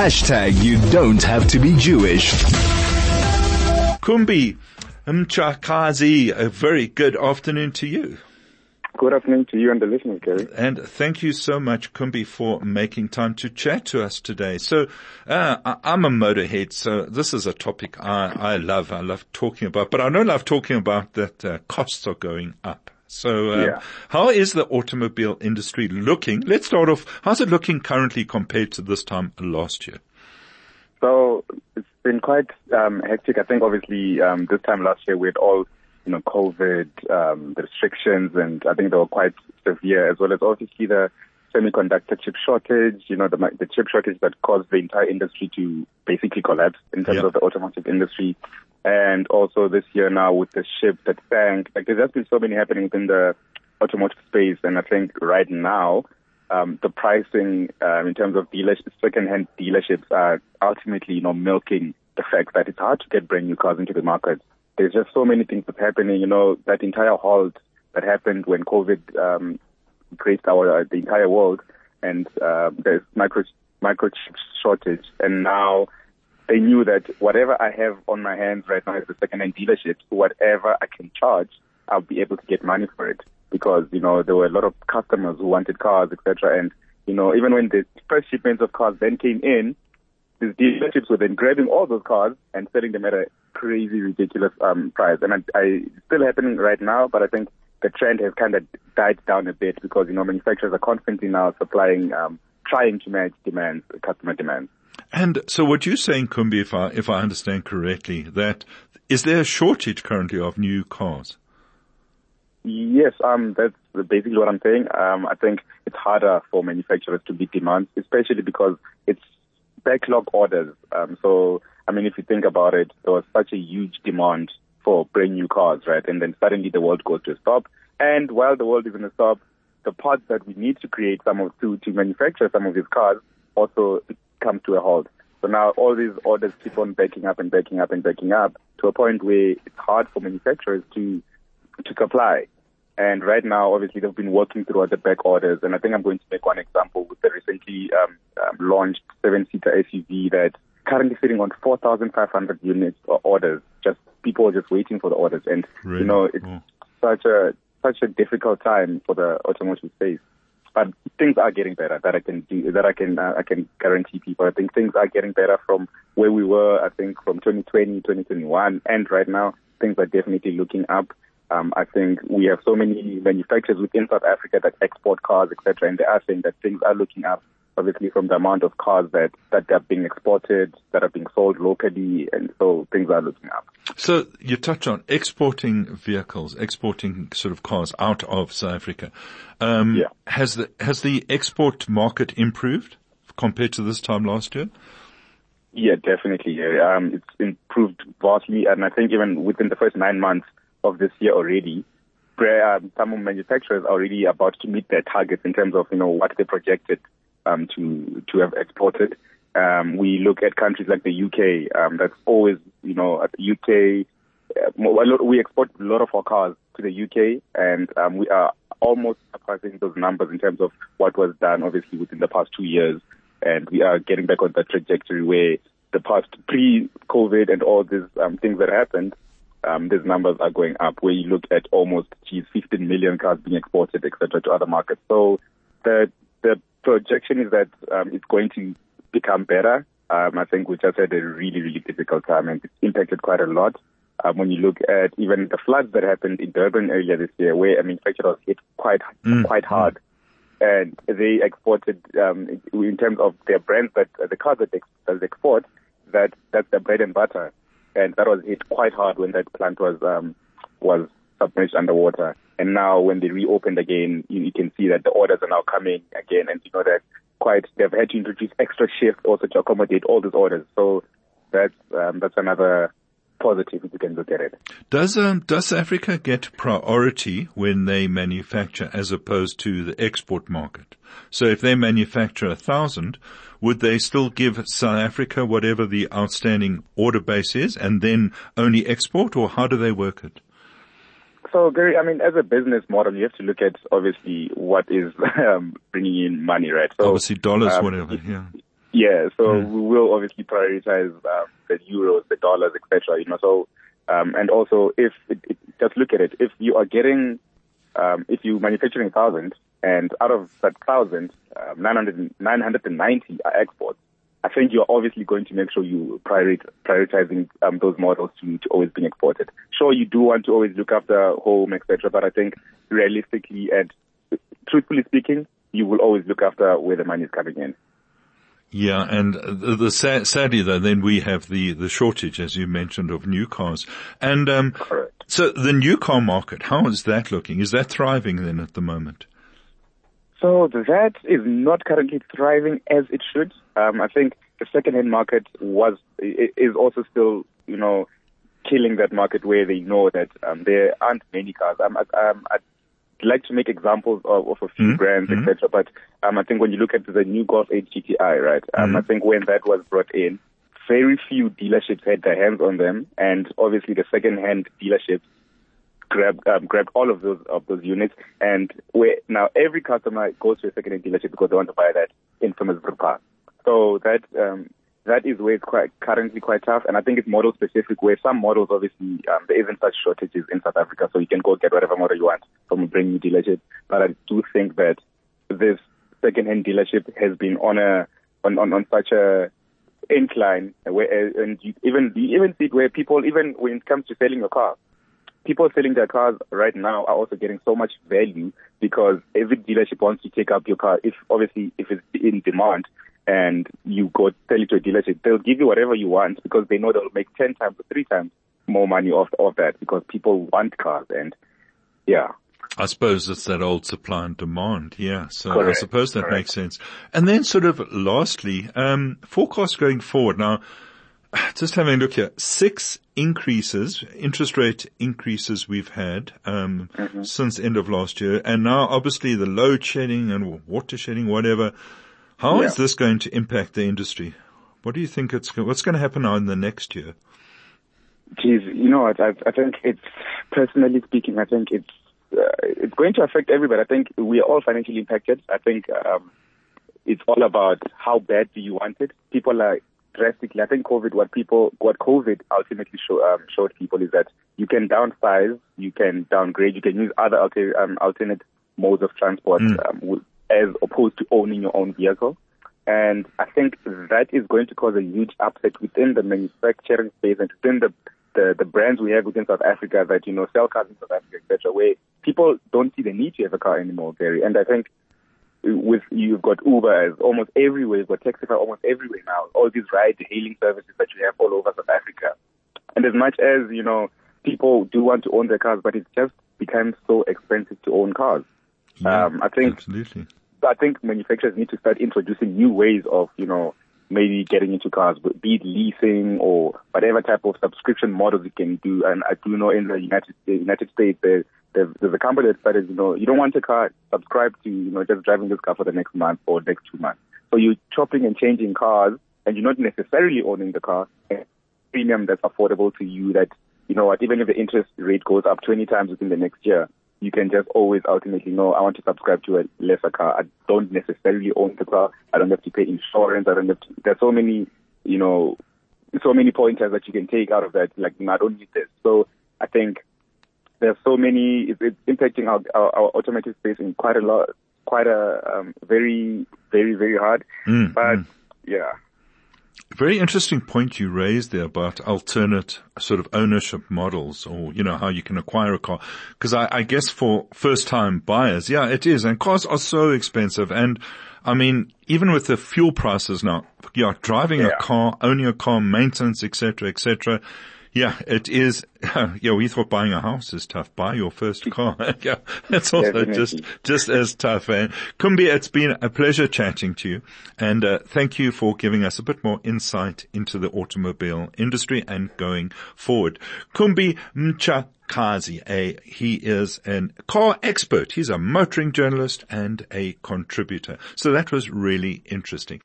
You don't have to be Jewish. Kumbi Mchakazi, a very good afternoon to you. Good afternoon to you and the listeners, Gary. And thank you so much, Kumbi, for making time to chat to us today. So, I'm a motorhead, so this is a topic I love. I love talking about, but I don't love talking about that costs are going up. So, How is the automobile industry looking? Let's start off. How's it looking currently compared to this time last year? So it's been quite hectic. I think obviously this time last year we had all, COVID, the restrictions, and I think they were quite severe, as well as obviously the semiconductor chip shortage, the chip shortage that caused the entire industry to basically collapse in terms of the automotive industry. And also this year now with the ship that sank, there's just been so many happening within the automotive space. And I think right now, the pricing in terms of second-hand dealerships are ultimately, milking the fact that it's hard to get brand new cars into the market. There's just so many things that's happening. That entire halt that happened when COVID graced the entire world, and there's microchip shortage, and now they knew that whatever I have on my hands right now is the second-hand dealerships. Whatever I can charge, I'll be able to get money for it. Because, there were a lot of customers who wanted cars, etc. And, even when the first shipments of cars then came in, these dealerships were then grabbing all those cars and selling them at a crazy, ridiculous price. And it's still happening right now, but I think the trend has kind of died down a bit because, manufacturers are constantly now supplying, trying to match demands, customer demands. And so what you're saying, Kumbi, if I understand correctly, that is there a shortage currently of new cars? Yes, that's basically what I'm saying. I think it's harder for manufacturers to meet demands, especially because it's backlog orders. If you think about it, there was such a huge demand for brand new cars, right? And then suddenly the world goes to a stop. And while the world is in a stop, the parts that we need to create to manufacture some of these cars also come to a halt. So now all these orders keep on backing up to a point where it's hard for manufacturers to supply. And right now, obviously, they've been working through the back orders. And I think I'm going to make one example with the recently launched 7-seater SUV that's currently sitting on 4,500 units or orders. Just people are just waiting for the orders. And, really? It's such a difficult time for the automotive space. But things are getting better I can guarantee people. I think things are getting better from where we were, I think, from 2020, 2021. And right now, things are definitely looking up. I think we have so many manufacturers within South Africa that export cars, etc., and they are saying that things are looking up, obviously, from the amount of cars that are being exported, that are being sold locally, and so things are looking up. So you touched on exporting vehicles, exporting sort of cars out of South Africa. Has the export market improved compared to this time last year? Yeah, definitely. It's improved vastly, and I think even within the first 9 months of this year already, some manufacturers are already about to meet their targets in terms of, what they projected to have exported. We look at countries like the UK, that's always, at the UK, we export a lot of our cars to the UK, and we are almost surpassing those numbers in terms of what was done, obviously, within the past 2 years. And we are getting back on that trajectory where the past pre-COVID and all these things that happened, these numbers are going up, where you look at almost 15 million cars being exported, etc., to other markets. So the projection is that it's going to become better. I think we just had a really, really difficult time, and it's impacted quite a lot. When you look at even the floods that happened in Durban earlier this year, where manufacturers hit quite hard, and they exported in terms of their brands, that the cars that they export, that's their bread and butter. And that was hit quite hard when that plant was submerged underwater. And now when they reopened again, you can see that the orders are now coming again. And they've had to introduce extra shifts also to accommodate all these orders. So that's another positive if you can look at it. Does South Africa get priority when they manufacture as opposed to the export market? So if they manufacture 1,000, would they still give South Africa whatever the outstanding order base is and then only export, or how do they work it? So, Gary, as a business model, you have to look at, obviously, what is bringing in money, right? So, obviously, dollars, whatever, yeah. Yeah, so we will obviously prioritize the euros, the dollars, etc. So and also just look at it. If you are getting, if you manufacturing 1,000, and out of that 1,000, 990 are exports, I think you're obviously going to make sure you prioritizing those models to always being exported. Sure, you do want to always look after home, etc. But I think realistically and truthfully speaking, you will always look after where the money is coming in. Yeah, and sadly though, then we have the shortage, as you mentioned, of new cars. And Correct. So the new car market, how is that looking? Is that thriving then at the moment? So that is not currently thriving as it should. I think the second-hand market is also still, killing that market where they know that there aren't many cars. I'd like to make examples of a few brands, etc. But I think when you look at the new Golf 8 GTI, right? I think when that was brought in, very few dealerships had their hands on them, and obviously the second-hand dealerships grabbed all of those units, and where now every customer goes to a second-hand dealership because they want to buy that infamous car. So that is where it's currently quite tough, and I think it's model specific. Where some models, obviously, there isn't such shortages in South Africa, so you can go get whatever model you want from a brand new dealership. But I do think that this second-hand dealership has been on such a incline, and you even see it where people, even when it comes to selling your car, people selling their cars right now are also getting so much value because every dealership wants to take up your car. If it's in demand and you go sell it to a dealership, they'll give you whatever you want because they know they'll make 10 times or 3 times more money off that because people want cars. And yeah. I suppose it's that old supply and demand. Yeah. So Correct. I suppose that makes sense. And then sort of lastly, forecast going forward. Now, just having a look here, 6 interest rate increases we've had, since end of last year. And now obviously the load shedding and water shedding, whatever. How is this going to impact the industry? What do you think what's going to happen now in the next year? Geez, I think it's, personally speaking, I think it's going to affect everybody. I think we are all financially impacted. I think, it's all about how bad do you want it. People are drastically. I think what COVID ultimately showed people is that you can downsize, you can downgrade, you can use other alternate modes of transport as opposed to owning your own vehicle. And I think that is going to cause a huge upset within the manufacturing space and within the brands we have within South Africa that sell cars in South Africa, etc., where people don't see the need to have a car anymore, Gary. And I think you've got Uber as almost everywhere, you've got Taxify almost everywhere now, all these ride-hailing services that you have all over South Africa. And as much as, people do want to own their cars, but it just becomes so expensive to own cars. Yeah, absolutely. I think manufacturers need to start introducing new ways of, maybe getting into cars, be it leasing or whatever type of subscription models you can do. And I do know in the United States, there's a company that started, you don't want a car, subscribe to, just driving this car for the next month or next 2 months. So you're chopping and changing cars and you're not necessarily owning the car. Premium that's affordable to you that, even if the interest rate goes up 20 times within the next year, you can just always ultimately know, I want to subscribe to a lesser car. I don't necessarily own the car. I don't have to pay insurance. There's so many, so many pointers that you can take out of that. Like, I don't need this. So I think there's so many, it's impacting our automotive space in quite a very, very, very hard. Yeah. Very interesting point you raised there about alternate sort of ownership models or, how you can acquire a car. Because I guess for first-time buyers, yeah, it is. And cars are so expensive. And, I mean, even with the fuel prices now, driving a car, owning a car, maintenance, et cetera, yeah, it is. We thought buying a house is tough. Buy your first car. Yeah, it's also just as tough. And Kumbi, it's been a pleasure chatting to you. And thank you for giving us a bit more insight into the automobile industry and going forward. Kumbi Mchakazi, he is a car expert. He's a motoring journalist and a contributor. So that was really interesting.